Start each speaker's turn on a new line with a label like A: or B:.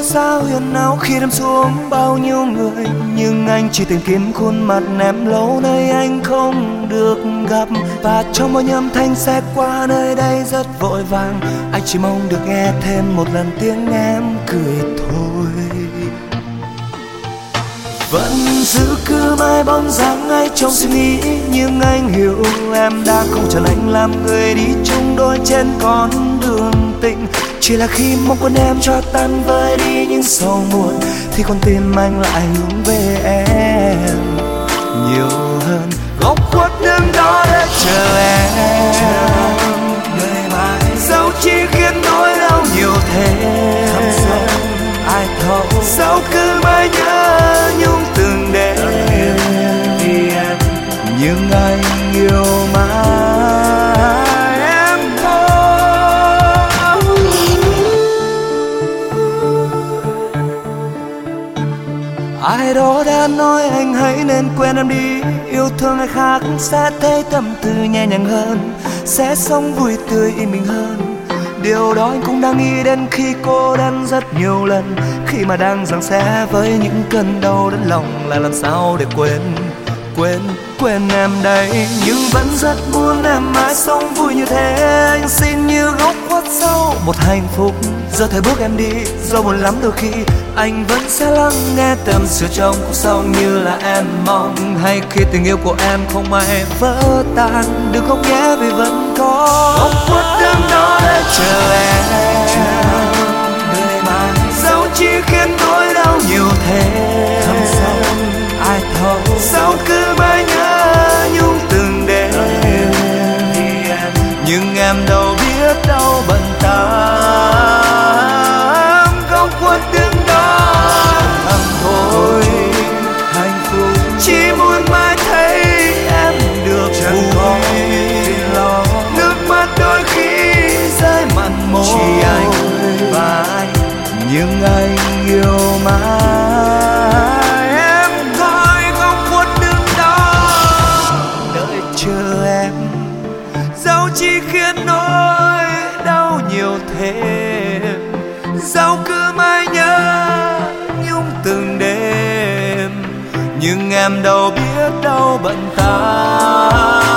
A: xô xao huyền áo khi đâm xuống bao nhiêu người, nhưng anh chỉ tìm kiếm khuôn mặt em lâu nay anh không được gặp. Và trong bao nhiêu âm thanh xe qua nơi đây rất vội vàng, anh chỉ mong được nghe thêm một lần tiếng em cười thôi. Vẫn giữ cứ mãi bóng dáng ai trong suy nghĩ, nhưng anh hiểu em đã không chờ anh làm người đi chung đôi trên con đường tình. Chỉ là khi mong quên em cho tan vơi đi những sầu muộn, thì con tim anh lại hướng về em nhiều hơn. Góc khuất đứng đó để chờ em, dẫu chỉ khiến nỗi đau nhiều thêm. Ai thấu sao cứ mãi nhớ nhung từng đêm, nhưng anh yêu mãi em thôi. Ai đó đã nói anh hãy nên quên em đi, yêu thương ai khác sẽ thấy tâm tư nhẹ nhàng hơn, sẽ sống vui tươi yên bình hơn. Điều đó anh cũng đang nghĩ đến khi cô đơn rất nhiều lần, khi mà đang giằng xé với những cơn đau đớn lòng, là làm sao để quên em đây. Nhưng vẫn rất muốn em mãi sống vui như thế, anh xin như góc khuất sau một hạnh phúc. Giờ thời bước em đi, do buồn lắm đôi khi anh vẫn sẽ lắng nghe tâm sự trong cuộc sống như là em mong. Hay khi tình yêu của em không mãi vỡ tan, đừng khóc nhé vì vẫn có góc khuất đứng đó để chờ em. Dẫu chỉ khiến nỗi đau nhiều thêm, ai thấu sao cứ mãi nhớ nhung từng đêm, nhưng em đâu biết đâu bận tâm. Góc khuất đứng đó thầm thôi, hạnh phúc chỉ muốn mãi thấy em được vui. Nước mắt đôi khi rơi mặn môi, chỉ anh và anh, nhưng anh yêu mãi em thôi. Góc khuất đứng đó đợi chờ em, dẫu chỉ khiến nỗi đau nhiều thêm, dẫu cứ mãi nhớ nhung từng đêm, nhưng em đâu biết đâu bận tâm.